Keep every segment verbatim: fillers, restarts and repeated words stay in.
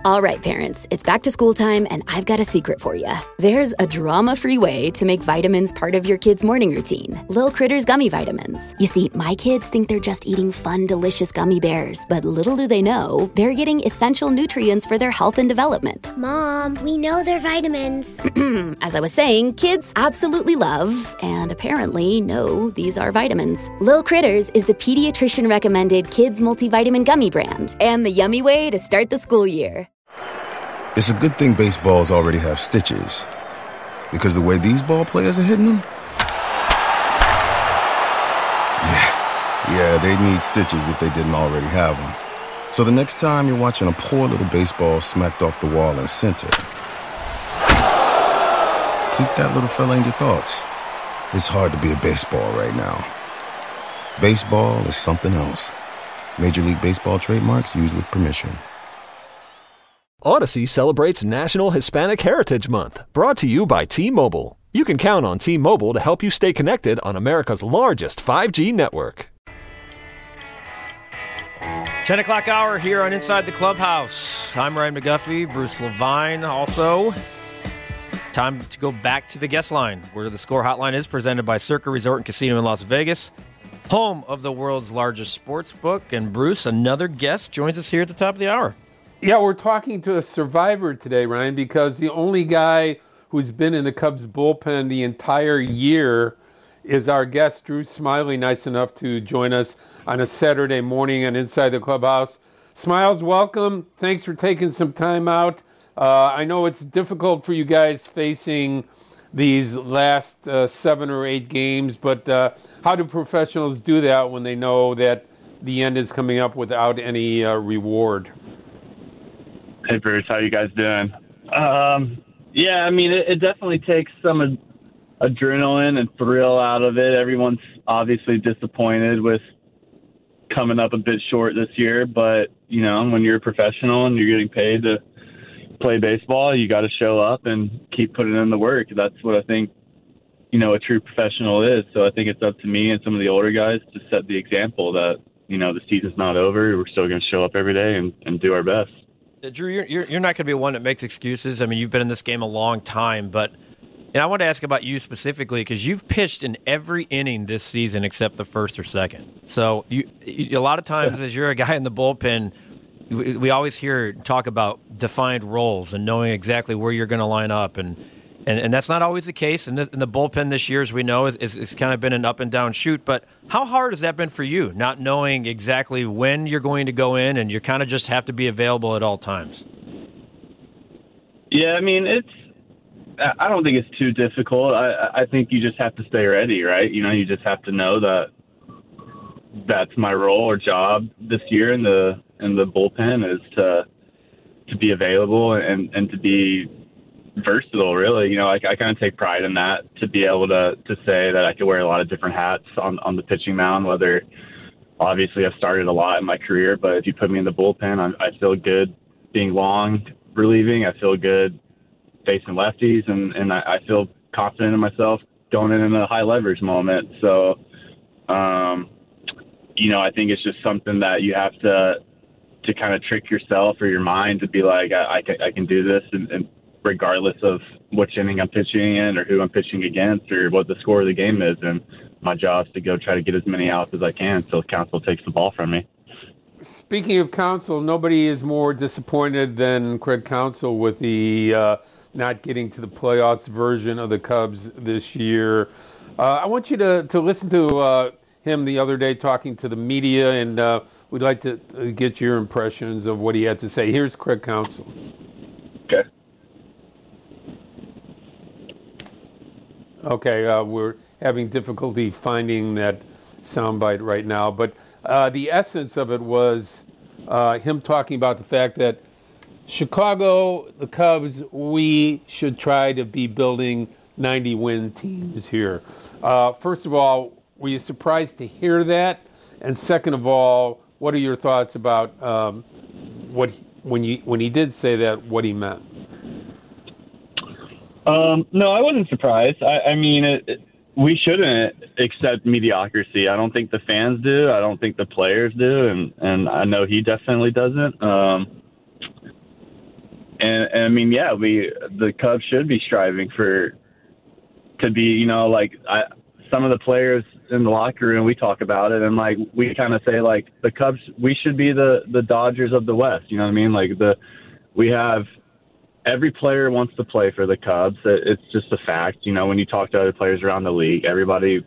All right, parents, it's back to school time, and I've got a secret for you. There's a drama-free way to make vitamins part of your kid's morning routine. Lil Critters Gummy Vitamins. You see, my kids think they're just eating fun, delicious gummy bears, but little do they know, they're getting essential nutrients for their health and development. Mom, we know they're vitamins. As I was saying, kids absolutely love, and apparently know, these are vitamins. Lil Critters is the pediatrician-recommended kids multivitamin gummy brand, and the yummy way to start the school year. It's a good thing baseballs already have stitches, because the way these ball players are hitting them, yeah, yeah, they need stitches if they didn't already have them. So the next time you're watching a poor little baseball smacked off the wall in center, keep that little fella in your thoughts. It's hard to be a baseball right now. Baseball is something else. Major League Baseball trademarks used with permission. Odyssey celebrates National Hispanic Heritage Month, brought to you by T-Mobile. You can count on T-Mobile to help you stay connected on America's largest five G network. ten o'clock hour here on Inside the Clubhouse. I'm Ryan McGuffey, Bruce Levine also. Time to go back to the guest line, where the score hotline is presented by Circa Resort and Casino in Las Vegas, home of the world's largest sports book. And Bruce, another guest, joins us here at the top of the hour. Yeah, we're talking to a survivor today, Ryan, because the only guy who's been in the Cubs bullpen the entire year is our guest, Drew Smyly, nice enough to join us on a Saturday morning on Inside the Clubhouse. Smiles, welcome. Thanks for taking some time out. Uh, I know it's difficult for you guys facing these last uh, seven or eight games, but uh, how do professionals do that when they know that the end is coming up without any uh, reward? Hey, Bruce, how you guys doing? Um, yeah, I mean, it, it definitely takes some ad- adrenaline and thrill out of it. Everyone's obviously disappointed with coming up a bit short this year, but, you know, when you're a professional and you're getting paid to play baseball, you got to show up and keep putting in the work. That's what I think, you know, a true professional is. So I think it's up to me and some of the older guys to set the example that, you know, the season's not over. We're still going to show up every day and, and do our best. Drew, you're, you're you're not going to be one that makes excuses. I mean, you've been in this game a long time, but and I want to ask about you specifically because you've pitched in every inning this season except the first or second. So you, you a lot of times as you're a guy in the bullpen, we, we always hear talk about defined roles and knowing exactly where you're going to line up, and, and and that's not always the case. And the, and the bullpen this year, as we know, is, is, is kind of been an up and down shoot. But how hard has that been for you, not knowing exactly when you're going to go in, and you kind of just have to be available at all times? Yeah, I mean, it's. I don't think it's too difficult. I, I think you just have to stay ready, right? You know, you just have to know that that's my role or job this year in the in the bullpen is to to be available and, and to be versatile, really. You know, I, I kind of take pride in that, to be able to, to say that I can wear a lot of different hats on, on the pitching mound, whether obviously I've started a lot in my career, but if you put me in the bullpen, I, I feel good being long relieving. I feel good facing lefties, and, and I, I feel confident in myself going in in a high leverage moment. So, um, you know, I think it's just something that you have to, to kind of trick yourself or your mind to be like, I, I, can, I can do this, and, and regardless of which inning I'm pitching in or who I'm pitching against or what the score of the game is. And my job is to go try to get as many outs as I can until Counsell takes the ball from me. Speaking of Counsell, nobody is more disappointed than Craig Counsell with the uh, not getting to the playoffs version of the Cubs this year. Uh, I want you to, to listen to uh, him the other day talking to the media, and uh, we'd like to get your impressions of what he had to say. Here's Craig Counsell. Okay. Okay, uh, we're having difficulty finding that soundbite right now, but uh, the essence of it was uh, him talking about the fact that Chicago, the Cubs, we should try to be building ninety-win teams here. Uh, first of all, were you surprised to hear that? And second of all, what are your thoughts about um, what he, when you when he did say that, what he meant? Um, no, I wasn't surprised. I, I mean, it, it, we shouldn't accept mediocrity. I don't think the fans do. I don't think the players do, and, and I know he definitely doesn't. Um, and, and I mean, yeah, we the Cubs should be striving for to be, you know, like I, some of the players in the locker room, we talk about it, and like we kind of say like the Cubs, we should be the the Dodgers of the West. You know what I mean? Like the we have every player wants to play for the Cubs. It's just a fact. You know, when you talk to other players around the league, everybody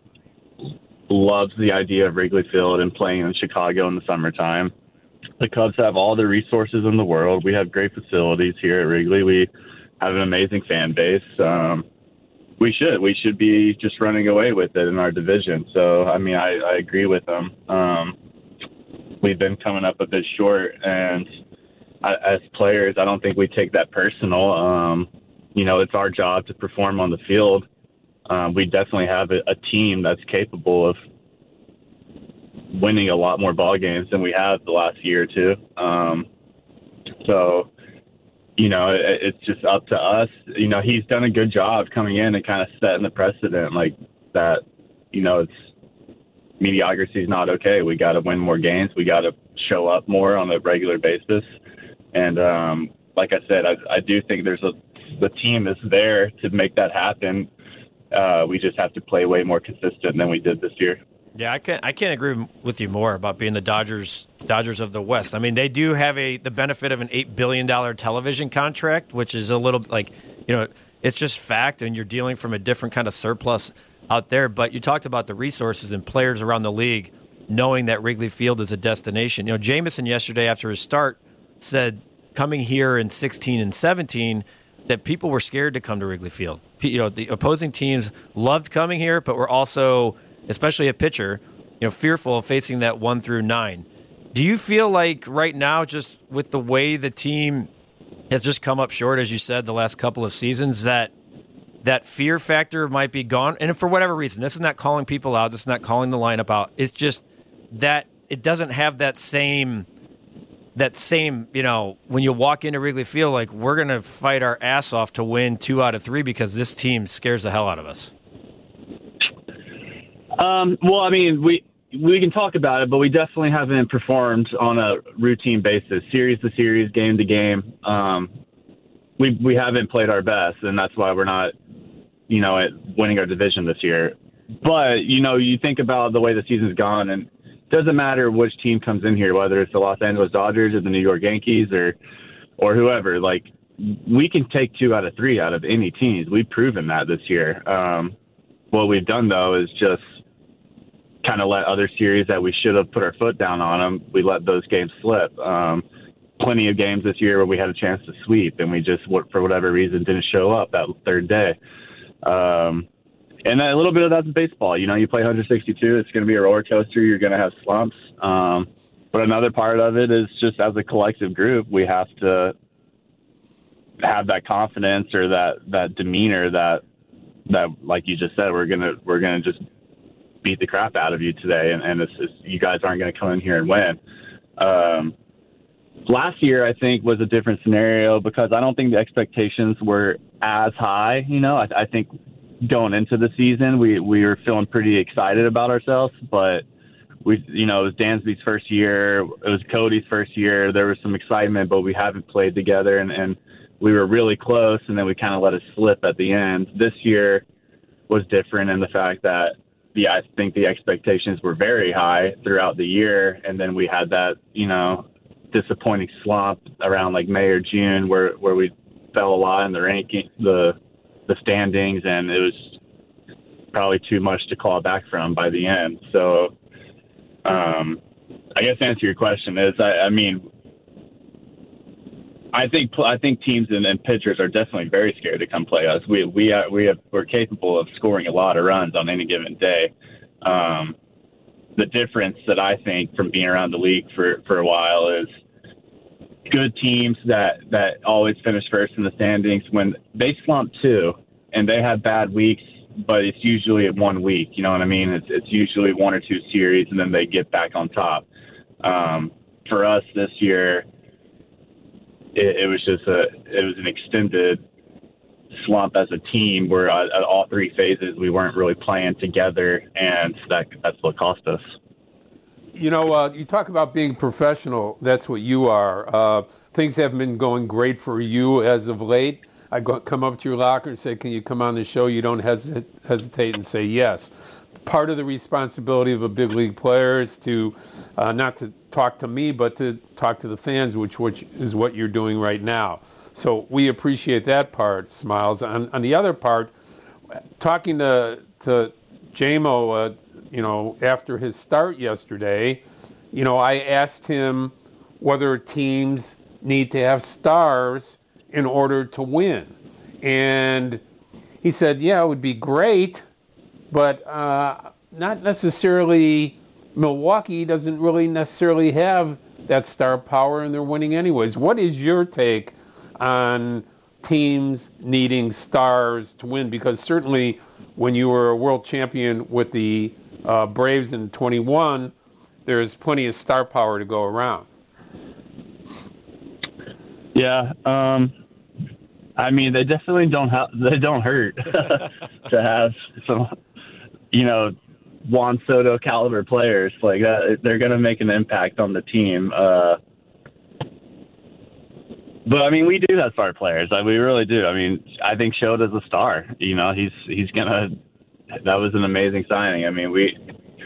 loves the idea of Wrigley Field and playing in Chicago in the summertime. The Cubs have all the resources in the world. We have great facilities here at Wrigley. We have an amazing fan base. Um, we should. We should be just running away with it in our division. So, I mean, I, I agree with them. Um, we've been coming up a bit short, and I, as players, I don't think we take that personal. Um, you know, it's our job to perform on the field. Um, we definitely have a, a team that's capable of winning a lot more ball games than we have the last year or two. Um, so, you know, it, it's just up to us. You know, he's done a good job coming in and kind of setting the precedent like that. You know, it's mediocrity is not okay. We got to win more games. We got to show up more on a regular basis. And um, like I said, I, I do think there's a the team is there to make that happen. Uh, we just have to play way more consistent than we did this year. Yeah, I can't. I can't agree with you more about being the Dodgers. Dodgers of the West. I mean, they do have a the benefit of an eight billion dollar television contract, which is a little like, you know, it's just fact, and you're dealing from a different kind of surplus out there. But you talked about the resources and players around the league knowing that Wrigley Field is a destination. You know, Jameson yesterday after his start said coming here in sixteen and seventeen that people were scared to come to Wrigley Field. You know, the opposing teams loved coming here, but were also, especially a pitcher, you know, fearful of facing that one through nine. Do you feel like right now, just with the way the team has just come up short, as you said, the last couple of seasons, that that fear factor might be gone? And for whatever reason, this is not calling people out, this is not calling the lineup out. It's just that it doesn't have that same, that same, you know, when you walk into Wrigley Field, like we're going to fight our ass off to win two out of three because this team scares the hell out of us. Um, well, I mean, we we can talk about it, but we definitely haven't performed on a routine basis, series to series, game to game. Um, we we haven't played our best, and that's why we're not, you know, at winning our division this year. But, you know, you think about the way the season's gone, and it doesn't matter which team comes in here, whether it's the Los Angeles Dodgers or the New York Yankees or or whoever. Like, we can take two out of three out of any teams. We've proven that this year. Um, what we've done, though, is just kind of let other series that we should have put our foot down on them, we let those games slip. Um, plenty of games this year where we had a chance to sweep, and we just, for whatever reason, didn't show up that third day. Um, and a little bit of that's baseball. You know, you play one sixty-two, it's going to be a roller coaster. You're going to have slumps. Um, but another part of it is just as a collective group, we have to have that confidence or that, that demeanor that, that, like you just said, we're going to, we're going to just beat the crap out of you today, and, and it's just, you guys aren't going to come in here and win. Um, last year, I think, was a different scenario because I don't think the expectations were as high. You know, I, I think going into the season, we, we were feeling pretty excited about ourselves, but we, you know, it was Dansby's first year, it was Cody's first year. There was some excitement, but we haven't played together, and, and we were really close, and then we kind of let it slip at the end. This year was different in the fact that Yeah, I think the expectations were very high throughout the year, and then we had that, you know, disappointing slump around like May or June, where, where we fell a lot in the ranking, the the standings, and it was probably too much to claw back from by the end. So, um, I guess to answer your question is, I, I mean, I think I think teams and, and pitchers are definitely very scared to come play us. We we are, we have, we're capable of scoring a lot of runs on any given day. Um, the difference that I think from being around the league for, for a while is good teams that, that always finish first in the standings, when they slump too and they have bad weeks, but it's usually at one week. You know what I mean? It's it's usually one or two series, and then they get back on top. Um, for us this year, It, it was just a, it was an extended slump as a team where uh, at all three phases we weren't really playing together, and that that's what cost us. You know, uh, you talk about being professional. That's what you are. Uh, things haven't been going great for you as of late. I go, come up to your locker and say, can you come on the show? You don't hesitate, hesitate and say yes. Part of the responsibility of a big league player is to uh, not to talk to me, but to talk to the fans, which, which is what you're doing right now. So we appreciate that part, Smiles. On, on the other part, talking to, to J M O, uh, you know, after his start yesterday, you know, I asked him whether teams need to have stars in order to win. And he said, yeah, it would be great, but uh, not necessarily. Milwaukee doesn't really necessarily have that star power, and they're winning anyways. What is your take on teams needing stars to win? Because certainly when you were a world champion with the uh, Braves in twenty-one, there's plenty of star power to go around. Yeah, um, I mean, they definitely don't ha- they don't hurt to have some, you know, Juan Soto caliber players like that. They're going to make an impact on the team. Uh, but I mean, we do have star players. Like, we really do. I mean, I think Shota's a star. You know, he's he's gonna. That was an amazing signing. I mean, we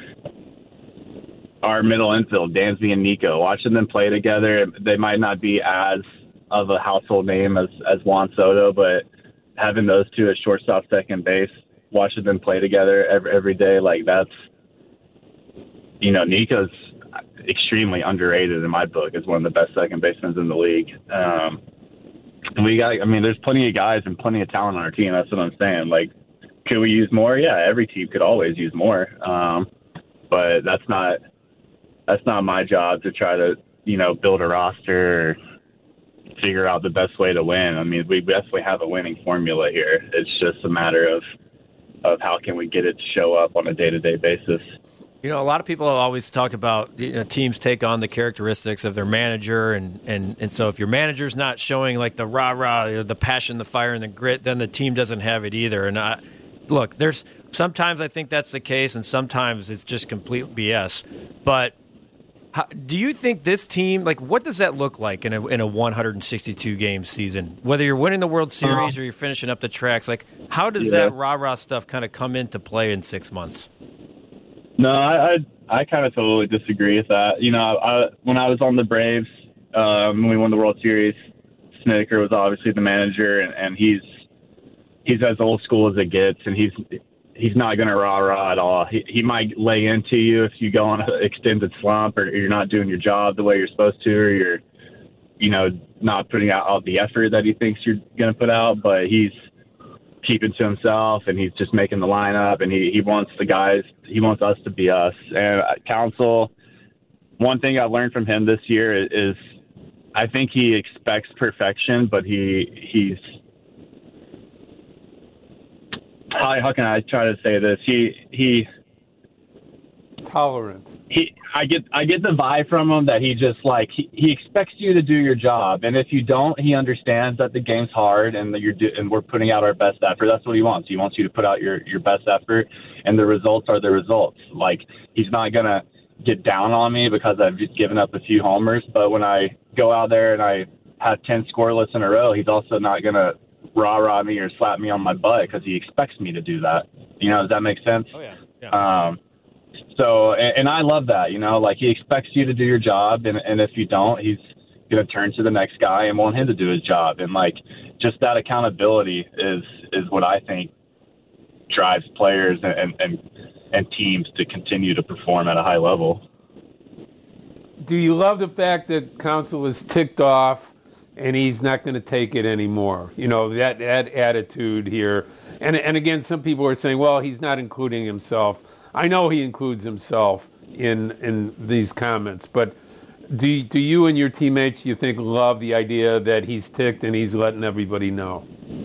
our middle infield, Dansby and Nico, watching them play together. They might not be as of a household name as as Juan Soto, but having those two at shortstop, second base, watching them play together every, every day, like that's, you know, Nico's extremely underrated in my book as one of the best second basemen in the league. Um, and we got, I mean, there's plenty of guys and plenty of talent on our team. That's what I'm saying. Like, could we use more? Yeah, every team could always use more. Um, but that's not, that's not my job to try to, you know, build a roster or figure out the best way to win. I mean, we definitely have a winning formula here. It's just a matter of, of how can we get it to show up on a day-to-day basis. You know, a lot of people always talk about, you know, teams take on the characteristics of their manager, and, and, and so if your manager's not showing like the rah-rah, you know, the passion, the fire, and the grit, then the team doesn't have it either. And I, look, there's sometimes I think that's the case, and sometimes it's just complete B S. But how, do you think this team, like, what does that look like in a in a one hundred sixty-two game season? Whether you're winning the World Series or you're finishing up the tracks, like, how does yeah. that rah-rah stuff kind of come into play in six months? No, I I, I kind of totally disagree with that. You know, I, when I was on the Braves, um, when we won the World Series, Snedeker was obviously the manager, and, and he's he's as old school as it gets, and he's he's not going to rah-rah at all. He, he might lay into you if you go on an extended slump or you're not doing your job the way you're supposed to, or you're, you know, not putting out all the effort that he thinks you're going to put out, but he's keeping to himself, and he's just making the lineup, and he, he wants the guys, he wants us to be us. And Counsell, one thing I've learned from him this year is I think he expects perfection, but he he's, How, how can I try to say this? He he tolerant. He I get I get the vibe from him that he just like he, he expects you to do your job, and if you don't, he understands that the game's hard and that you're do, and we're putting out our best effort. That's what he wants. He wants you to put out your, your best effort, and the results are the results. Like, he's not gonna get down on me because I've just given up a few homers, but when I go out there and I have ten scoreless in a row, he's also not gonna rah-rah me or slap me on my butt because he expects me to do that. You know, does that make sense? Oh, yeah. yeah. Um, so, and, and I love that, you know, like, he expects you to do your job, and, and if you don't, he's going to turn to the next guy and want him to do his job. And, like, just that accountability is, is what I think drives players and, and, and teams to continue to perform at a high level. Do you love the fact that Counsell is ticked off and he's not going to take it anymore? You know, that, that attitude here. And and again, some people are saying, well, he's not including himself. I know he includes himself in in these comments, but do, do you and your teammates, you think, love the idea that he's ticked and he's letting everybody know?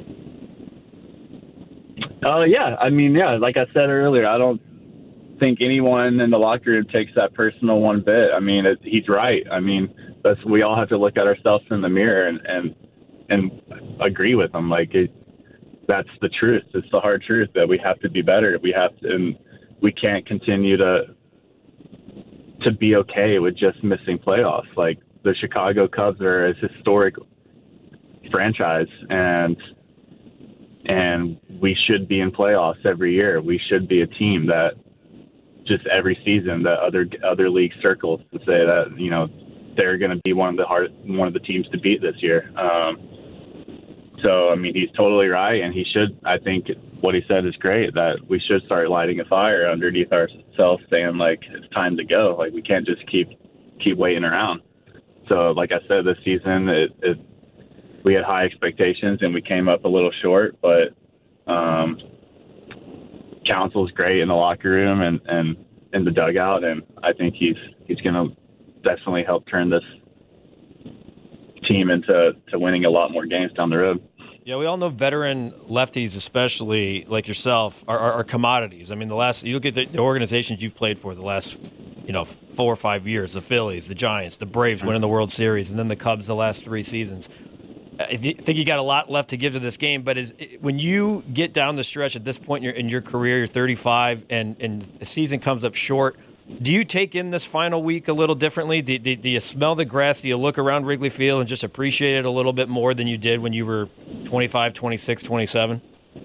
Oh, uh, yeah. I mean, yeah, like I said earlier, I don't think anyone in the locker room takes that personal one bit. I mean, it, he's right. I mean, that's, we all have to look at ourselves in the mirror and, and, and agree with them. Like, it, that's the truth. It's the hard truth that we have to be better. We have to, and we can't continue to to be okay with just missing playoffs. Like, the Chicago Cubs are a historic franchise, and and we should be in playoffs every year. We should be a team that just every season that other other league circles to say that, you know, they're going to be one of the hard one of the teams to beat this year. Um, so I mean, he's totally right, and he should. I think what he said is great, that we should start lighting a fire underneath ourselves, saying like it's time to go. Like, we can't just keep keep waiting around. So like I said, this season it, it we had high expectations and we came up a little short, but um, Counsell's great in the locker room and, and in the dugout, and I think he's he's going to definitely help turn this team into to winning a lot more games down the road. Yeah, we all know veteran lefties, especially like yourself, are, are, are commodities. I mean, the last you look at the, the organizations you've played for the last, you know, four or five years: the Phillies, the Giants, the Braves winning the World Series, and then the Cubs the last three seasons. I think you got a lot left to give to this game, but is, when you get down the stretch at this point in your, in your career, you're thirty-five, and, and the season comes up short, do you take in this final week a little differently? Do, do, do you smell the grass? Do you look around Wrigley Field and just appreciate it a little bit more than you did when you were twenty-five, twenty-six, twenty-seven?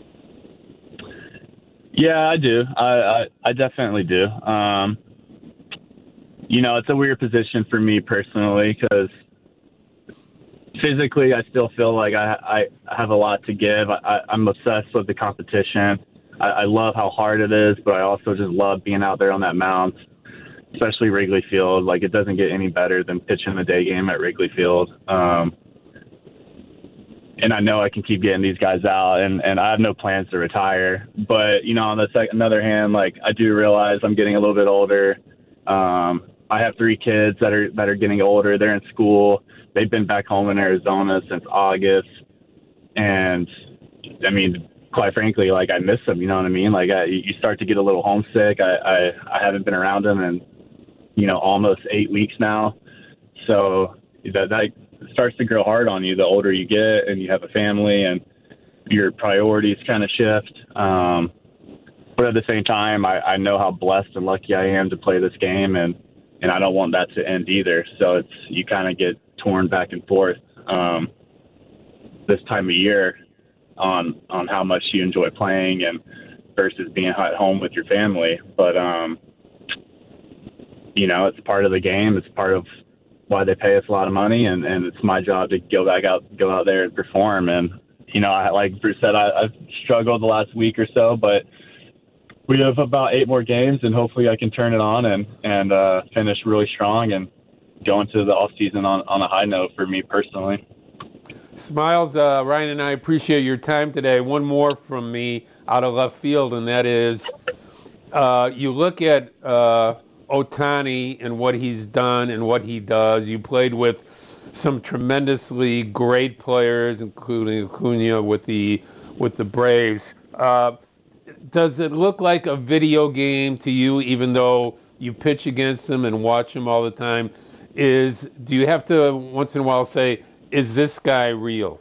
Yeah, I do. I, I, I definitely do. Um, you know, it's a weird position for me personally because physically, I still feel like I, I have a lot to give. I, I'm obsessed with the competition. I, I love how hard it is, but I also just love being out there on that mound, especially Wrigley Field. Like, it doesn't get any better than pitching the day game at Wrigley Field. Um, and I know I can keep getting these guys out, and, and I have no plans to retire. But, you know, on the second, other hand, like, I do realize I'm getting a little bit older. Um, I have three kids that are that are getting older. They're in school. They've been back home in Arizona since August. And, I mean, quite frankly, like, I miss them, you know what I mean? Like, I, you start to get a little homesick. I, I, I haven't been around them in, you know, almost eight weeks now. So that, that starts to grow hard on you the older you get and you have a family and your priorities kind of shift. Um, but at the same time, I, I know how blessed and lucky I am to play this game, and, and I don't want that to end either. So it's you kind of get torn back and forth um, this time of year on on how much you enjoy playing and versus being at home with your family. But, um, you know, it's part of the game. It's part of why they pay us a lot of money, and, and it's my job to go back out, go out there and perform. And, you know, I, like Bruce said, I, I've struggled the last week or so, but we have about eight more games, and hopefully I can turn it on and, and uh, finish really strong and go into the off season on, on a high note for me personally. Smiles, uh, Ryan and I appreciate your time today. One more from me out of left field, and that is uh, you look at uh, Ohtani and what he's done and what he does. You played with some tremendously great players, including Acuna with the with the Braves. Uh, does it look like a video game to you, even though you pitch against them and watch them all the time? Is do you have to once in a while say, is this guy real?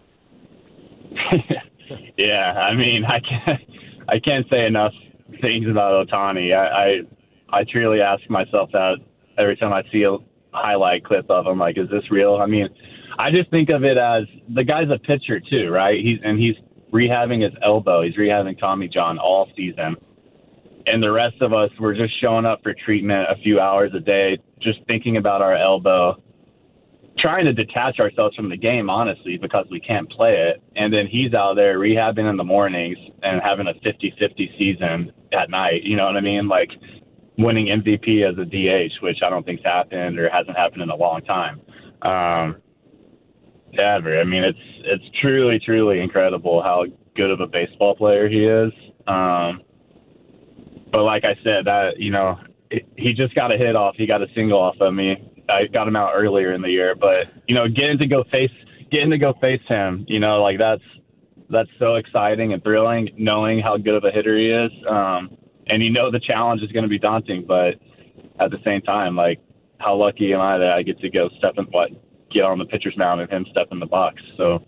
Yeah, I mean, I can't, I can't say enough things about Ohtani. I, I, I truly ask myself that every time I see a highlight clip of him. Like, is this real? I mean, I just think of it as the guy's a pitcher too, right? He's and he's rehabbing his elbow. He's rehabbing Tommy John all season. And the rest of us, we're just showing up for treatment a few hours a day, just thinking about our elbow, trying to detach ourselves from the game, honestly, because we can't play it. And then he's out there rehabbing in the mornings and having a fifty-fifty season at night. You know what I mean? Like winning M V P as a D H, which I don't think's happened or hasn't happened in a long time. Um, ever. I mean, it's it's truly, truly incredible how good of a baseball player he is. Um, but like I said, that you know, it, he just got a hit off. He got a single off of me. I got him out earlier in the year, but you know, getting to go face, getting to go face him, you know, like that's that's so exciting and thrilling, knowing how good of a hitter he is. Um, and you know, the challenge is going to be daunting, but at the same time, like, how lucky am I that I get to go step in, what, get on the pitcher's mound and him step in the box. So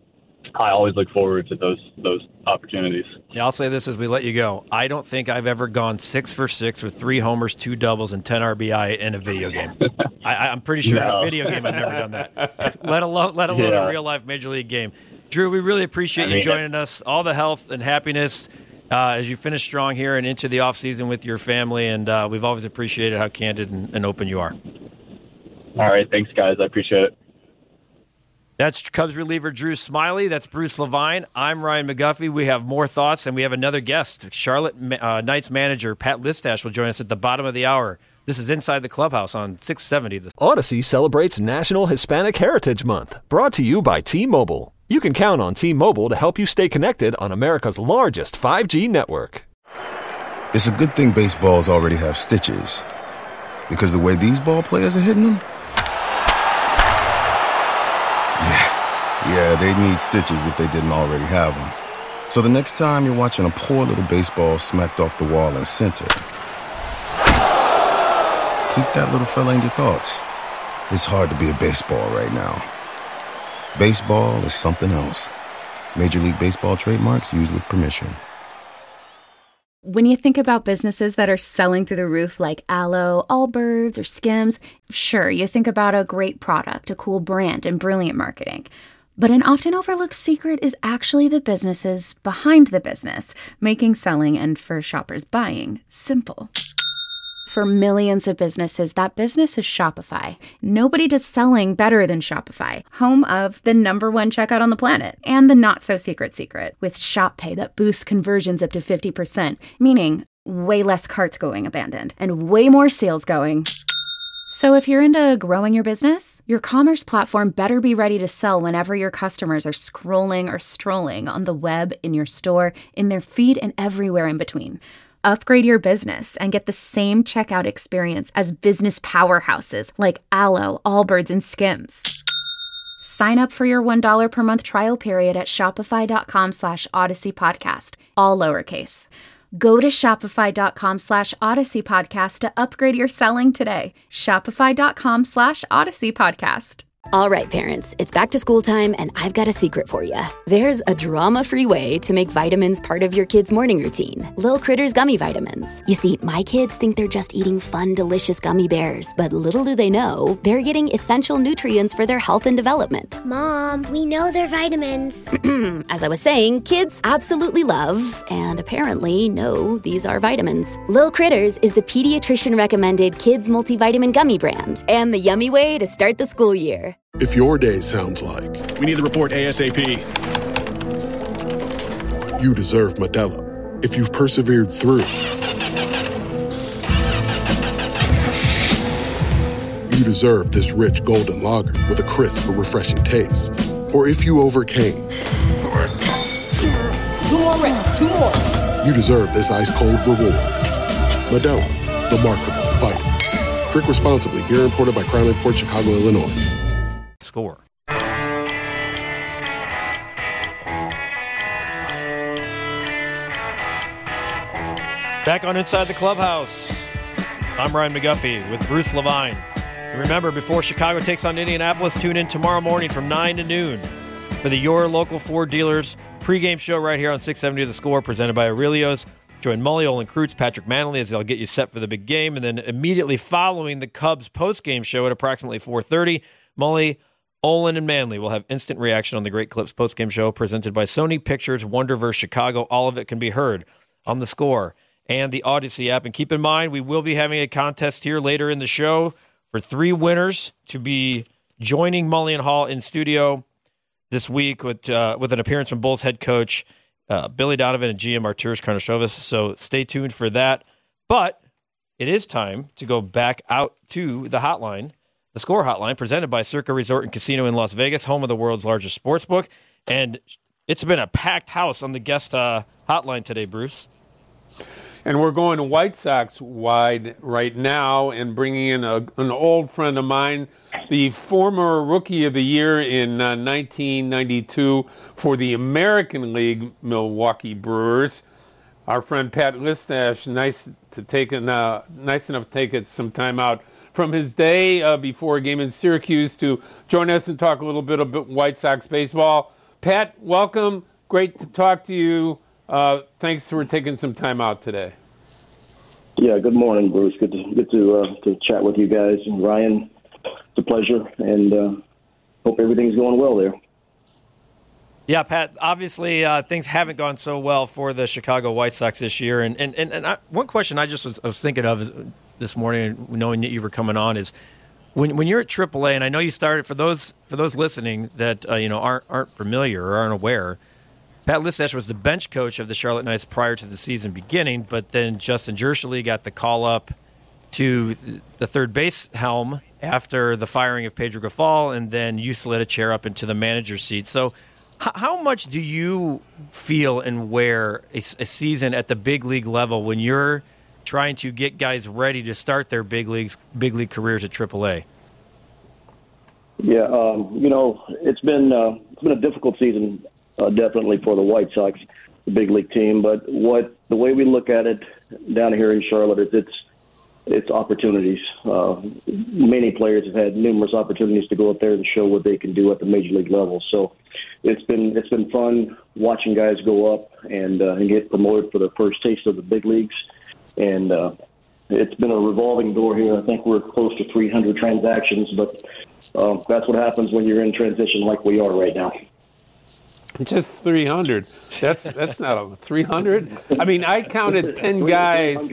I always look forward to those those opportunities. Yeah, I'll say this as we let you go. I don't think I've ever gone six for six with three homers, two doubles, and ten R B I in a video game. I, I'm pretty sure No. in a video game I've never done that, let alone let alone Yeah. a real life major league game. Drew, we really appreciate I you mean, joining us. All the health and happiness uh, as you finish strong here and into the off season with your family. And uh, we've always appreciated how candid and, and open you are. All right, thanks, guys. I appreciate it. That's Cubs reliever Drew Smyly. That's Bruce Levine. I'm Ryan McGuffey. We have more thoughts, and we have another guest. Charlotte uh, Knights manager Pat Listash will join us at the bottom of the hour. This is Inside the Clubhouse on six seventy. Odyssey celebrates National Hispanic Heritage Month, brought to you by T-Mobile. You can count on T-Mobile to help you stay connected on America's largest five G network. It's a good thing baseballs already have stitches, because the way these ball players are hitting them, yeah, yeah, they'd need stitches if they didn't already have them. So the next time you're watching a poor little baseball smacked off the wall in center, keep that little fella in your thoughts. It's hard to be a baseball right now. Baseball is something else. Major League Baseball trademarks used with permission. When you think about businesses that are selling through the roof like Aloe, Allbirds, or Skims, sure, you think about a great product, a cool brand, and brilliant marketing. But an often overlooked secret is actually the businesses behind the business, making selling and, for shoppers, buying simple. For millions of businesses, that business is Shopify. Nobody does selling better than Shopify, home of the number one checkout on the planet, and the not-so-secret secret, with Shop Pay that boosts conversions up to fifty percent, meaning way less carts going abandoned, and way more sales going. So if you're into growing your business, your commerce platform better be ready to sell whenever your customers are scrolling or strolling on the web, in your store, in their feed, and everywhere in between. Upgrade your business and get the same checkout experience as business powerhouses like Aloe, Allbirds, and Skims. Sign up for your one dollar per month trial period at shopify.com slash Odyssey Podcast, all lowercase. Go to shopify.com slash Odyssey Podcast to upgrade your selling today. Shopify.com slash Odyssey Podcast. All right, parents, it's back to school time, and I've got a secret for you. There's a drama-free way to make vitamins part of your kid's morning routine. Lil Critters Gummy Vitamins. You see, my kids think they're just eating fun, delicious gummy bears, but little do they know, they're getting essential nutrients for their health and development. Mom, we know they're vitamins. As I was saying, kids absolutely love, and apparently know, these are vitamins. Lil Critters is the pediatrician-recommended kids multivitamin gummy brand, and the yummy way to start the school year. If your day sounds like we need the report ASAP, you deserve Modelo. If you've persevered through, you deserve this rich golden lager with a crisp but refreshing taste. Or if you overcame, two more reps, two more. You deserve this ice cold reward. Modelo, the mark of a fighter. Drink responsibly. Beer imported by Crown Imports, Chicago, Illinois. Score. Back on Inside the Clubhouse. I'm Ryan McGuffey with Bruce Levine. Remember, before Chicago takes on Indianapolis, tune in tomorrow morning from nine to noon for the Your Local Ford Dealers pregame show right here on six seventy The Score, presented by Aurelio's. Join Mully, Olin Kreutz, Patrick Manley as they'll get you set for the big game. And then immediately following the Cubs postgame show at approximately four thirty, Mully, Olin, and Manley will have instant reaction on the Great Clips postgame show presented by Sony Pictures Wonderverse Chicago. All of it can be heard on The Score and the Odyssey app. And keep in mind, we will be having a contest here later in the show for three winners to be joining Mully and Hall in studio this week with uh, with an appearance from Bulls head coach uh, Billy Donovan and G M Arturas Karnisovas. So stay tuned for that. But it is time to go back out to the hotline, the Score hotline, presented by Circa Resort and Casino in Las Vegas, home of the world's largest sports book. And it's been a packed house on the guest uh, hotline today, Bruce. And we're going to White Sox wide right now and bringing in a, an old friend of mine, the former Rookie of the Year in uh, nineteen ninety-two for the American League Milwaukee Brewers. Our friend Pat Listash, nice to take an, uh, nice enough to take it some time out from his day uh, before a game in Syracuse to join us and talk a little bit about White Sox baseball. Pat, welcome. Great to talk to you. Uh, thanks for taking some time out today. Yeah, good morning, Bruce. Good to good to uh, to chat with you guys. And Ryan, it's a pleasure, and uh, hope everything's going well there. Yeah, Pat, obviously uh, things haven't gone so well for the Chicago White Sox this year. And and, and, and I, one question I just was, I was thinking of is, this morning, knowing that you were coming on, is when when you're at triple A, and I know you started, for those for those listening that uh, you know aren't aren't familiar or aren't aware, Pat Listach was the bench coach of the Charlotte Knights prior to the season beginning, but then Justin Jirschele got the call up to the third base helm after the firing of Pedro Grifol, and then you slid a chair up into the manager's seat. So how much do you feel and wear a, a season at the big league level when you're trying to get guys ready to start their big leagues, big league careers at triple A? Yeah, um, you know, it's been uh, it's been a difficult season, uh, definitely for the White Sox, the big league team. But what the way we look at it down here in Charlotte is it's it's opportunities. Uh, many players have had numerous opportunities to go up there and show what they can do at the major league level. So it's been it's been fun watching guys go up and uh, and get promoted for their first taste of the big leagues. And uh, it's been a revolving door here. I think we're close to three hundred transactions, but uh, that's what happens when you're in transition like we are right now. Just three hundred. That's that's not a three hundred. I mean, I counted ten guys.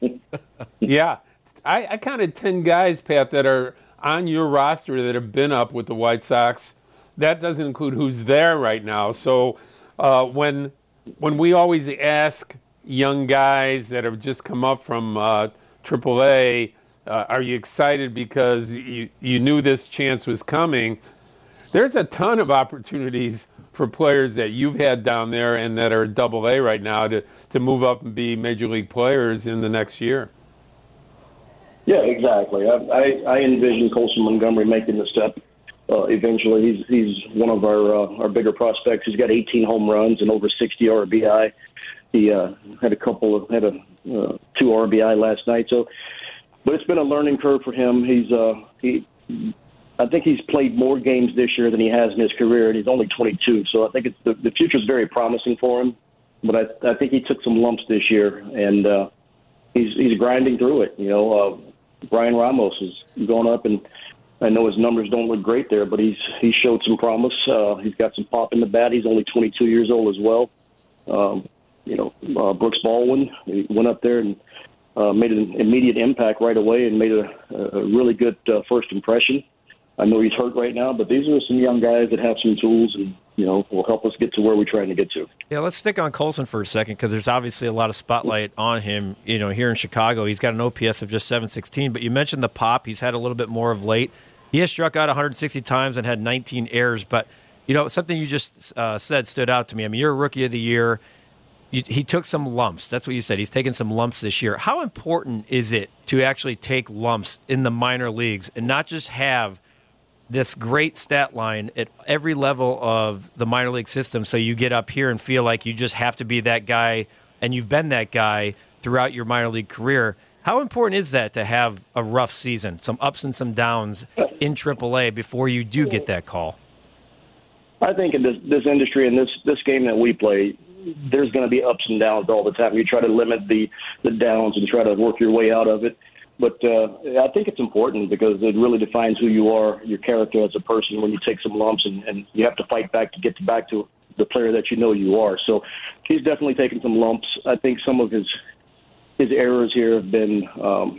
Yeah, I, I counted ten guys, Pat, that are on your roster that have been up with the White Sox. That doesn't include who's there right now. So uh, when when we always ask young guys that have just come up from uh, triple A, uh, are you excited because you, you knew this chance was coming? There's a ton of opportunities for players that you've had down there and that are double A right now to, to move up and be major league players in the next year. Yeah, exactly. I, I, I envision Colson Montgomery making the step uh, eventually. He's he's one of our uh, our bigger prospects. He's got eighteen home runs and over sixty R B I. He uh, had a couple of had a uh, two R B I last night. So, but it's been a learning curve for him. He's uh, he. I think he's played more games this year than he has in his career, and he's only twenty-two. So I think it's the, the future is very promising for him. But I, I think he took some lumps this year, and uh, he's he's grinding through it. You know, uh, Brian Ramos is going up, and I know his numbers don't look great there, but he's he showed some promise. Uh, he's got some pop in the bat. He's only twenty-two years old as well. Um, you know, uh, Brooks Baldwin, he went up there and uh, made an immediate impact right away and made a, a really good uh, first impression. I know he's hurt right now, but these are some young guys that have some tools and, you know, will help us get to where we're trying to get to. Yeah, let's stick on Colson for a second because there's obviously a lot of spotlight on him. You know, here in Chicago, he's got an O P S of just seven sixteen, but you mentioned the pop. He's had a little bit more of late. He has struck out one hundred sixty times and had nineteen errors, but, you know, something you just uh, said stood out to me. I mean, you're a Rookie of the Year. You, he took some lumps. That's what you said. He's taken some lumps this year. How important is it to actually take lumps in the minor leagues and not just have this great stat line at every level of the minor league system, so you get up here and feel like you just have to be that guy, and you've been that guy throughout your minor league career? How important is that to have a rough season, some ups and some downs in triple A before you do get that call? I think in this, this industry and this, this game that we play, there's going to be ups and downs all the time. You try to limit the, the downs and try to work your way out of it. But uh, I think it's important because it really defines who you are, your character as a person when you take some lumps and, and you have to fight back to get back to the player that you know you are. So he's definitely taken some lumps. I think some of his his errors here have been um,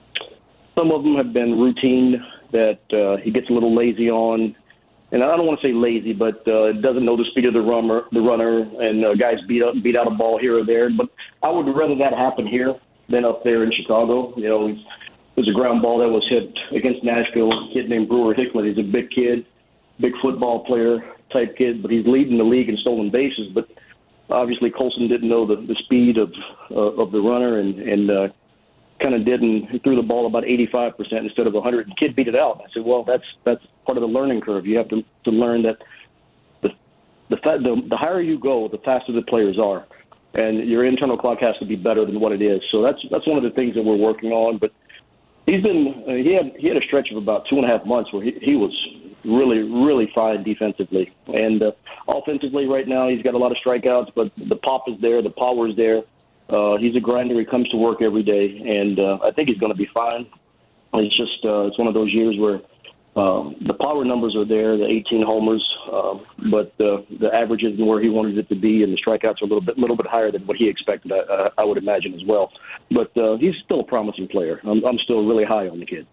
– some of them have been routine that uh, he gets a little lazy on. And I don't want to say lazy, but uh, doesn't know the speed of the runner, the runner and uh, guys beat up, beat out a ball here or there. But I would rather that happen here than up there in Chicago. You know, there's a ground ball that was hit against Nashville. A kid named Brewer Hickman. He's a big kid, big football player type kid, but he's leading the league in stolen bases. But obviously Colson didn't know the, the speed of uh, of the runner and, and uh, kind of did and he threw the ball about eighty-five percent instead of one hundred. And the kid beat it out. I said, well, that's that's part of the learning curve. You have to, to learn that the, the the the higher you go, the faster the players are. And your internal clock has to be better than what it is. So that's that's one of the things that we're working on. But he's been uh, he had he had a stretch of about two and a half months where he, he was really, really fine defensively. And uh, offensively right now, he's got a lot of strikeouts, but the pop is there, the power is there. Uh, he's a grinder. He comes to work every day, and uh, I think he's going to be fine. It's just uh, it's one of those years where um, the power numbers are there, the eighteen homers, uh, but uh, the average isn't where he wanted it to be, and the strikeouts are a little bit, little bit higher than what he expected. I, I would imagine as well. But uh, he's still a promising player. I'm, I'm still really high on the kid.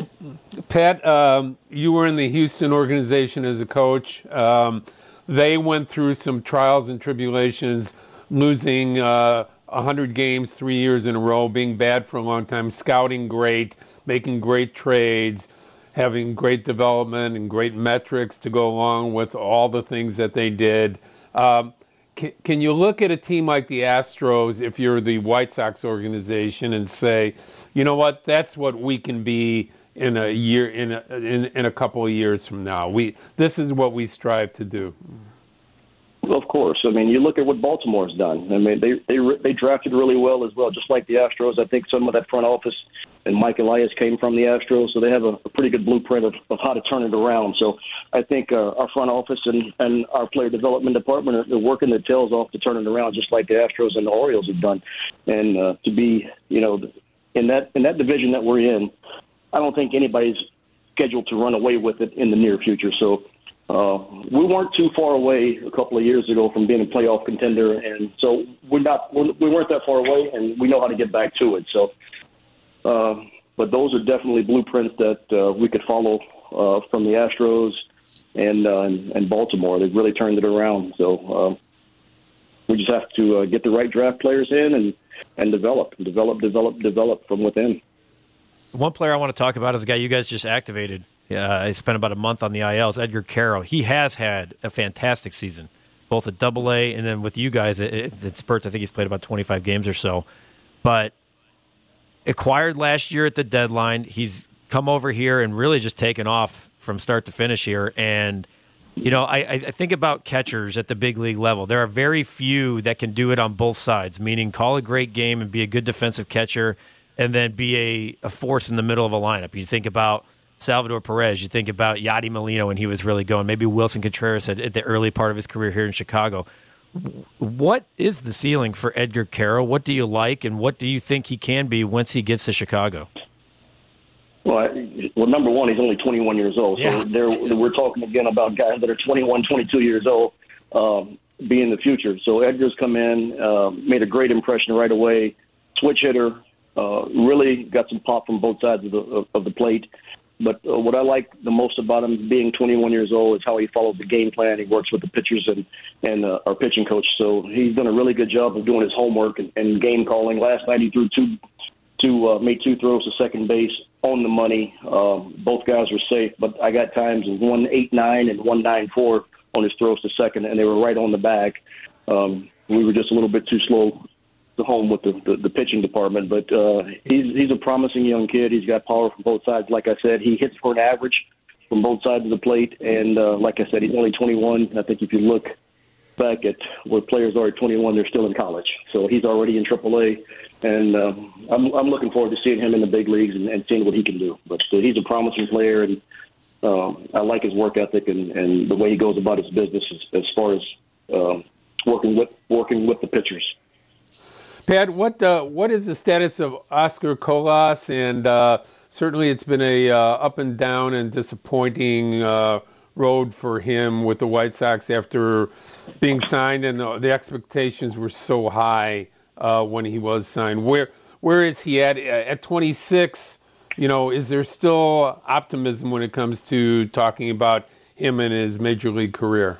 Pat, um, you were in the Houston organization as a coach. Um, they went through some trials and tribulations, losing uh, one hundred games three years in a row, being bad for a long time, scouting great, making great trades, having great development and great metrics to go along with all the things that they did. Um, can, can you look at a team like the Astros, if you're the White Sox organization, and say, you know what, that's what we can be in a year, in a, in, in a couple of years from now. We this is what we strive to do. Well, of course. I mean, you look at what Baltimore's done. I mean, they they they drafted really well as well, just like the Astros. I think some of that front office and Mike Elias came from the Astros, so they have a, a pretty good blueprint of, of how to turn it around. So I think uh, our front office and, and our player development department are, are working their tails off to turn it around, just like the Astros and the Orioles have done. And uh, to be, you know, in that in that division that we're in, I don't think anybody's scheduled to run away with it in the near future. So uh, we weren't too far away a couple of years ago from being a playoff contender, and so we're not we're, we weren't that far away, and we know how to get back to it. So, uh, but those are definitely blueprints that uh, we could follow uh, from the Astros and, uh, and and Baltimore. They've really turned it around. So uh, we just have to uh, get the right draft players in and and develop, develop, develop, develop from within. One player I want to talk about is a guy you guys just activated. Uh, I spent about a month on the I Ls, Edgar Quero. He has had a fantastic season, both at Double A and then with you guys at, at Spurts. I think he's played about twenty-five games or so. But acquired last year at the deadline, he's come over here and really just taken off from start to finish here. And, you know, I, I think about catchers at the big league level. There are very few that can do it on both sides, meaning call a great game and be a good defensive catcher and then be a, a force in the middle of a lineup. You think about Salvador Perez. You think about Yadi Molina when he was really going. Maybe Wilson Contreras at, at the early part of his career here in Chicago. What is the ceiling for Edgar Quero? What do you like, and what do you think he can be once he gets to Chicago? Well, I, well, number one, he's only twenty-one years old. Yeah. So there, we're talking again about guys that are twenty-one, twenty-two years old um, being the future. So Edgar's come in, uh, made a great impression right away, switch hitter, uh, really got some pop from both sides of the, of, of the plate. But uh, what I like the most about him being twenty-one years old is how he followed the game plan. He works with the pitchers and, and uh, our pitching coach. So he's done a really good job of doing his homework and, and game calling. Last night he threw two, two uh, made two throws to second base on the money. Um, both guys were safe, but I got times of one eight nine and one nine four on his throws to second, and they were right on the bag. Um, we were just a little bit too slow to home with the, the, the pitching department, but uh, he's he's a promising young kid. He's got power from both sides. Like I said, he hits for an average from both sides of the plate, and uh, like I said, he's only twenty-one. I think if you look back at where players are at twenty-one, they're still in college. So he's already in triple A, and uh, I'm I'm looking forward to seeing him in the big leagues and, and seeing what he can do. But uh, he's a promising player, and uh, I like his work ethic and, and the way he goes about his business as, as far as uh, working with working with the pitchers. Pat, what uh, what is the status of Oscar Colas? And uh, certainly it's been a uh, up and down and disappointing uh, road for him with the White Sox after being signed, and the, the expectations were so high uh, when he was signed. Where where is he at at twenty-six? You know, is there still optimism when it comes to talking about him and his major league career?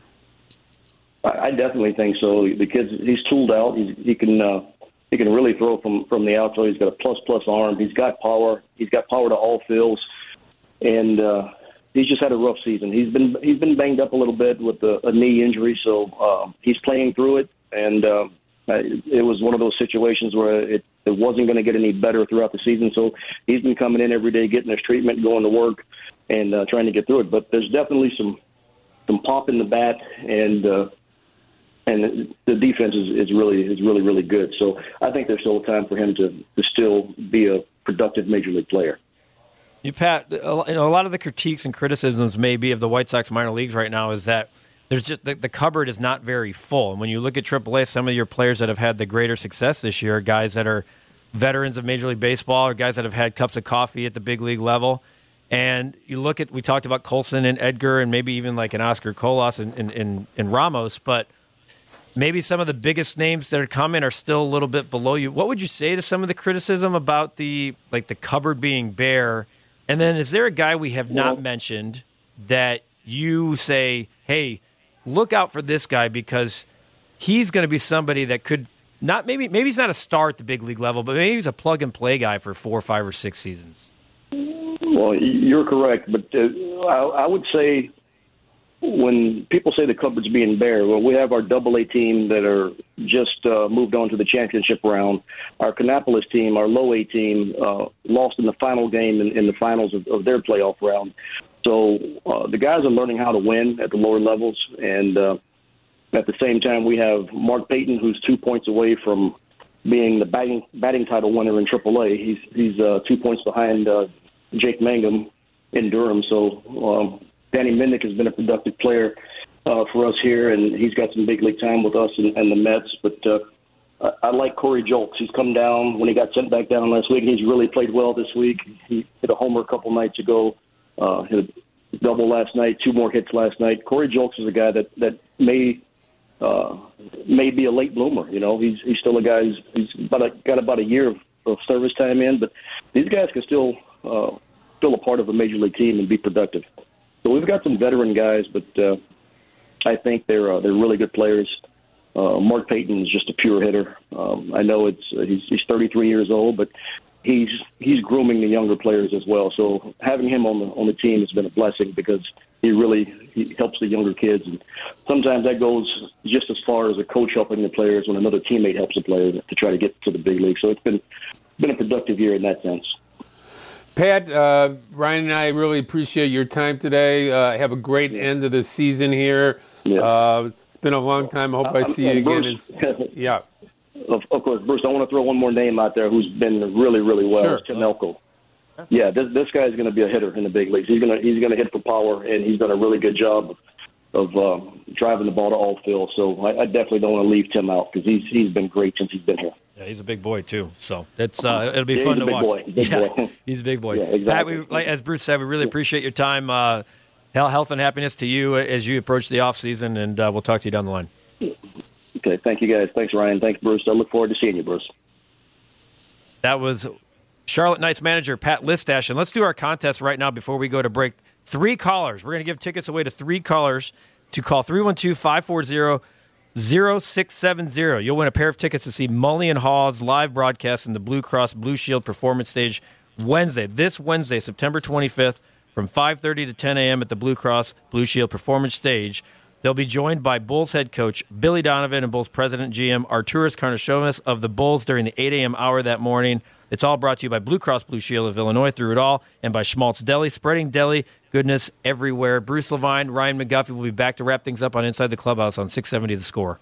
I definitely think so. The kid's he's tooled out. He's, he can uh, he can really throw from, from the outfield. He's got a plus plus arm. He's got power. He's got power to all fields, and uh, he's just had a rough season. He's been he's been banged up a little bit with a, a knee injury, so uh, he's playing through it. And uh, it was one of those situations where it, it wasn't going to get any better throughout the season. So he's been coming in every day, getting his treatment, going to work, and uh, trying to get through it. But there's definitely some some pop in the bat, and uh, and the defense is, is really is really really good. So I think there's still time for him to, to still be a productive major league player. You, Pat, you know, a lot of the critiques and criticisms maybe of the White Sox minor leagues right now is that there's just the, the cupboard is not very full. And when you look at triple A, some of your players that have had the greater success this year are guys that are veterans of Major League Baseball or guys that have had cups of coffee at the big league level. And you look at, we talked about Colson and Edgar and maybe even like an Oscar Colas and, and, and, and Ramos, but maybe some of the biggest names that are coming are still a little bit below you. What would you say to some of the criticism about the like the cupboard being bare? And then is there a guy we have not mentioned that you say, hey, look out for this guy because he's going to be somebody that could not maybe maybe he's not a star at the big league level, but maybe he's a plug and play guy for four, five, or six seasons? Well, you're correct, but uh, I, I would say when people say the cupboard's being bare, well, we have our Double A team that are just uh, moved on to the championship round. Our Kannapolis team, our Low A team, uh, lost in the final game in, in the finals of, of their playoff round. So uh, the guys are learning how to win at the lower levels, and uh, at the same time, we have Mark Payton, who's two points away from being the batting batting title winner in triple A. He's he's uh, two points behind uh, Jake Mangum in Durham. So um, Danny Mendick has been a productive player uh, for us here, and he's got some big league time with us and, and the Mets. But uh, I, I like Corey Julks. He's come down when he got sent back down last week. He's really played well this week. He hit a homer a couple nights ago, uh, hit a double last night, two more hits last night. Corey Julks is a guy that, that may uh, may be a late bloomer. You know, he's he's still a guy who's he's about a, got about a year of, of service time in, but these guys can still uh, still a part of a major league team and be productive. So we've got some veteran guys, but uh, I think they're uh, they're really good players. Uh, Mark Payton is just a pure hitter. Um, I know it's uh, he's, he's thirty-three years old, but he's he's grooming the younger players as well. So having him on the on the team has been a blessing because he really he helps the younger kids, and sometimes that goes just as far as a coach helping the players when another teammate helps a player to try to get to the big league. So it's been been a productive year in that sense. Pat, uh, Ryan and I really appreciate your time today. Uh, have a great end of the season here. Yeah. Uh, it's been a long time. I hope I see you again. Bruce, in, yeah. Of, of course, Bruce, I want to throw one more name out there who's been really, really well. Sure. It's Tim Elko. Yeah, this this guy is going to be a hitter in the big leagues. He's going to he's going to hit for power, and he's done a really good job of uh, driving the ball to all field. So I, I definitely don't want to leave Tim out because he's he's been great since he's been here. Yeah, he's a big boy too. So it's uh, it'll be yeah, fun he's to a big watch. Boy. Big yeah, boy. he's a big boy. Yeah, exactly. Pat, we, like, as Bruce said, we really appreciate your time. Uh, health and happiness to you as you approach the off season, and uh, we'll talk to you down the line. Okay, thank you guys. Thanks, Ryan. Thanks, Bruce. I look forward to seeing you, Bruce. That was Charlotte Knights manager Pat Listach. And let's do our contest right now before we go to break. Three callers. We're going to give tickets away to three callers to call three one two, five four zero, zero six seven zero. You'll win a pair of tickets to see Mully and Hawes live broadcast in the Blue Cross Blue Shield Performance Stage Wednesday, this Wednesday, September twenty-fifth, from five thirty to ten a.m. at the Blue Cross Blue Shield Performance Stage. They'll be joined by Bulls head coach Billy Donovan and Bulls president G M Arturas Karnisovas of the Bulls during the eight a.m. hour that morning. It's all brought to you by Blue Cross Blue Shield of Illinois through it all, and by Schmaltz Deli, spreading deli goodness everywhere. Bruce Levine, Ryan McGuffey will be back to wrap things up on Inside the Clubhouse on six seventy The Score.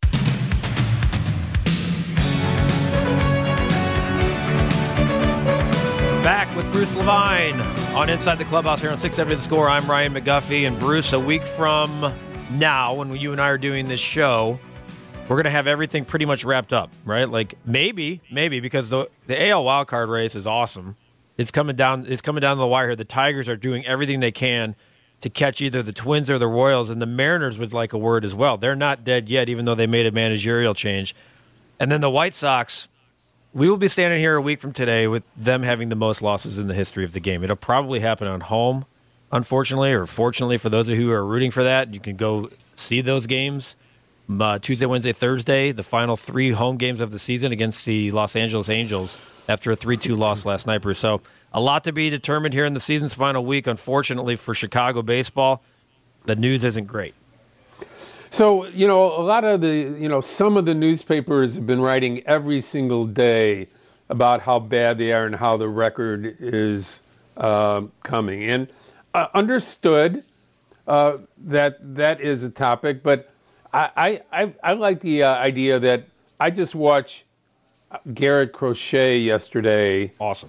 Back with Bruce Levine on Inside the Clubhouse here on six seventy The Score. I'm Ryan McGuffey, and Bruce, a week from now, when you and I are doing this show, we're going to have everything pretty much wrapped up, right? Like maybe, maybe because the the A L wildcard race is awesome. It's coming down. It's coming down the wire here. The Tigers are doing everything they can to catch either the Twins or the Royals, and the Mariners would like a word as well. They're not dead yet, even though they made a managerial change. And then the White Sox. We will be standing here a week from today with them having the most losses in the history of the game. It'll probably happen on home, unfortunately, or fortunately for those of you who are rooting for that. You can go see those games. Uh, Tuesday, Wednesday, Thursday, the final three home games of the season against the Los Angeles Angels after a three two loss last night, Bruce. So a lot to be determined here in the season's final week. Unfortunately for Chicago baseball, the news isn't great. So, you know, a lot of the, you know, some of the newspapers have been writing every single day about how bad they are and how the record is uh, coming. And uh, understood uh, that that is a topic, but I, I, I like the uh, idea that I just watched Garrett Crochet yesterday. Awesome.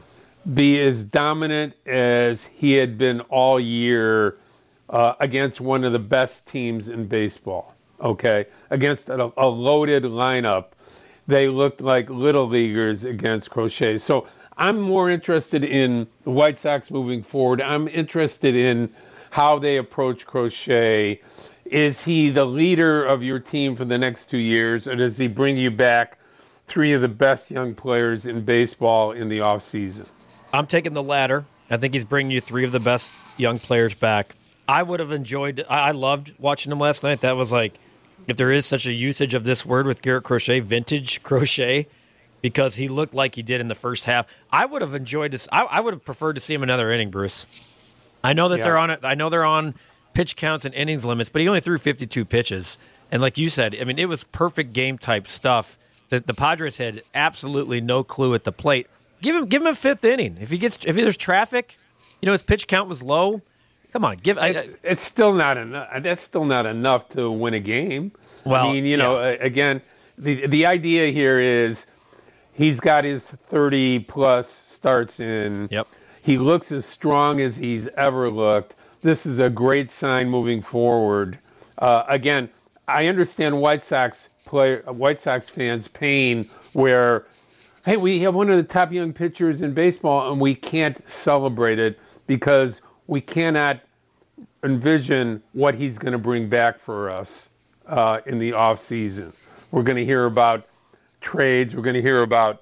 be as dominant as he had been all year uh, against one of the best teams in baseball, okay? Against a, a loaded lineup. They looked like little leaguers against Crochet. So I'm more interested in the White Sox moving forward. I'm interested in how they approach Crochet. Is he the leader of your team for the next two years, or does he bring you back three of the best young players in baseball in the offseason? I'm taking the latter. I think he's bringing you three of the best young players back. I would have enjoyed – I loved watching him last night. That was like, if there is such a usage of this word with Garrett Crochet, vintage Crochet, because he looked like he did in the first half. I would have enjoyed this. I, I would have preferred to see him another inning, Bruce. I know that yeah. they're on it. I know they're on pitch counts and innings limits, but he only threw fifty-two pitches. And like you said, I mean, it was perfect game type stuff. The, the Padres had absolutely no clue at the plate. Give him, give him a fifth inning. If he gets, if there's traffic, you know, his pitch count was low. Come on, give. I, it, it's still not enough. That's still not enough to win a game. Well, I mean, you know, yeah. again, the the idea here is he's got his thirty plus starts in. Yep. He looks as strong as he's ever looked. This is a great sign moving forward. Uh, again, I understand White Sox player, White Sox fans' pain where, hey, we have one of the top young pitchers in baseball and we can't celebrate it because we cannot envision what he's going to bring back for us uh, in the off season. We're going to hear about trades. We're going to hear about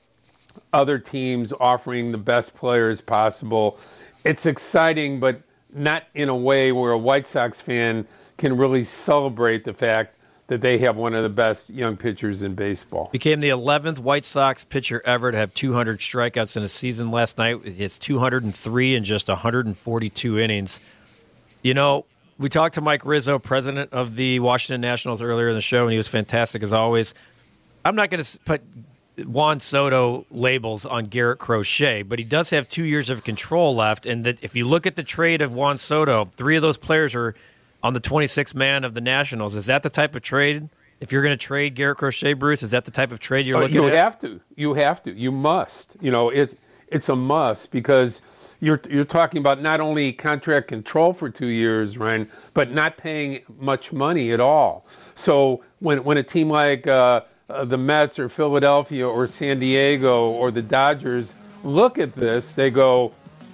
other teams offering the best players possible. It's exciting, but not in a way where a White Sox fan can really celebrate the fact that they have one of the best young pitchers in baseball. Became the eleventh White Sox pitcher ever to have two hundred strikeouts in a season last night. It's two hundred three in just one hundred forty-two innings. You know, we talked to Mike Rizzo, president of the Washington Nationals, earlier in the show, and he was fantastic as always. I'm not going to put Juan Soto labels on Garrett Crochet, but he does have two years of control left, and that if you look at the trade of Juan Soto, three of those players are on the twenty-sixth man of the Nationals. Is that the type of trade? If you're going to trade Garrett Crochet, Bruce, is that the type of trade you're looking you at? You have to. You have to. You must. You know, it's it's a must because you're you're talking about not only contract control for two years, Ryan, but not paying much money at all. So when when a team like uh, uh, the Mets or Philadelphia or San Diego or the Dodgers look at this, they go,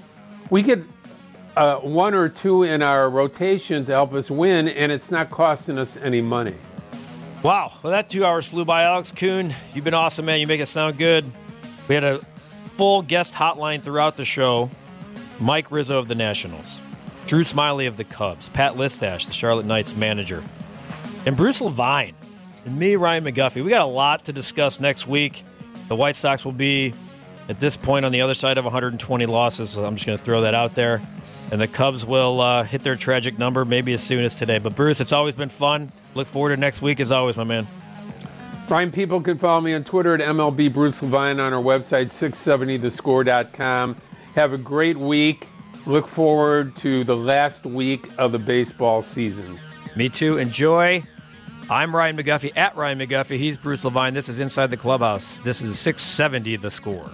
we could Uh, one or two in our rotation to help us win, and it's not costing us any money. Wow. Well, that two hours flew by. Alex Kuhn, you've been awesome, man. You make it sound good. We had a full guest hotline throughout the show. Mike Rizzo of the Nationals, Drew Smiley of the Cubs, Pat Listash, the Charlotte Knights manager, and Bruce Levine, and me, Ryan McGuffey. We got a lot to discuss next week. The White Sox will be, at this point, on the other side of one hundred twenty losses, so I'm just going to throw that out there. And the Cubs will uh, hit their tragic number maybe as soon as today. But, Bruce, it's always been fun. Look forward to next week as always, my man. Ryan, people can follow me on Twitter at M L B Bruce Levine, on our website, six seventy the score dot com. Have a great week. Look forward to the last week of the baseball season. Me too. Enjoy. I'm Ryan McGuffey, at Ryan McGuffey. He's Bruce Levine. This is Inside the Clubhouse. This is six seventy The Score.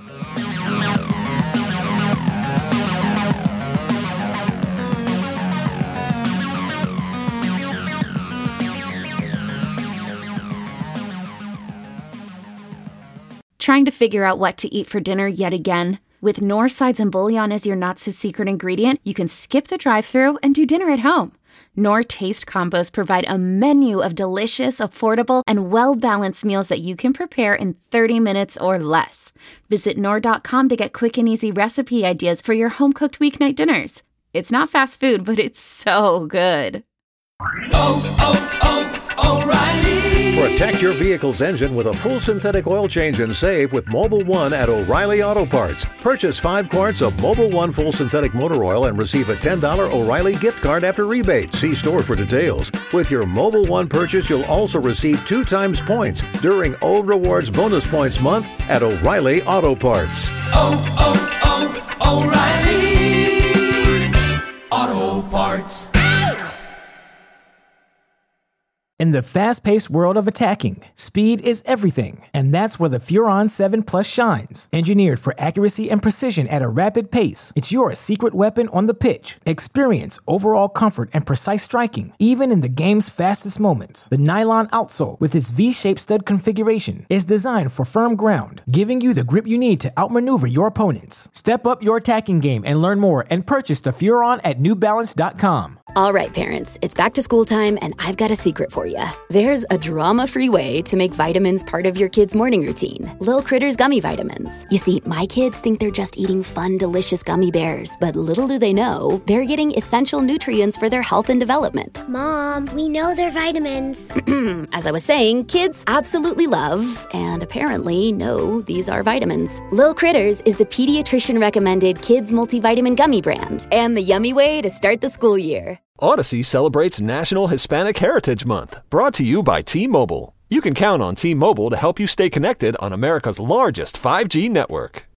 Trying to figure out what to eat for dinner yet again? With Knorr sides and bouillon as your not-so-secret ingredient, you can skip the drive-thru and do dinner at home. Knorr Taste Combos provide a menu of delicious, affordable, and well-balanced meals that you can prepare in thirty minutes or less. Visit Knorr dot com to get quick and easy recipe ideas for your home-cooked weeknight dinners. It's not fast food, but it's so good. Oh, oh, oh, O'Reilly! Protect your vehicle's engine with a full synthetic oil change and save with Mobil one at O'Reilly Auto Parts. Purchase five quarts of Mobil one full synthetic motor oil and receive a ten dollars O'Reilly gift card after rebate. See store for details. With your Mobil one purchase, you'll also receive two times points during O Rewards Bonus Points Month at O'Reilly Auto Parts. Oh, oh, oh, O'Reilly Auto Parts. In the fast-paced world of attacking, speed is everything, and that's where the Furon seven Plus shines. Engineered for accuracy and precision at a rapid pace, it's your secret weapon on the pitch. Experience overall comfort and precise striking, even in the game's fastest moments. The nylon outsole, with its V-shaped stud configuration, is designed for firm ground, giving you the grip you need to outmaneuver your opponents. Step up your attacking game and learn more and purchase the Furon at new balance dot com. All right, parents, it's back to school time, and I've got a secret for you. There's a drama-free way to make vitamins part of your kid's morning routine. Lil Critters Gummy Vitamins. You see, my kids think they're just eating fun, delicious gummy bears, but little do they know, they're getting essential nutrients for their health and development. Mom, we know they're vitamins. As I was saying, kids absolutely love, and apparently know, these are vitamins. Lil Critters is the pediatrician-recommended kids multivitamin gummy brand, and the yummy way to start the school year. Odyssey celebrates National Hispanic Heritage Month, brought to you by T-Mobile. You can count on T-Mobile to help you stay connected on America's largest five G network.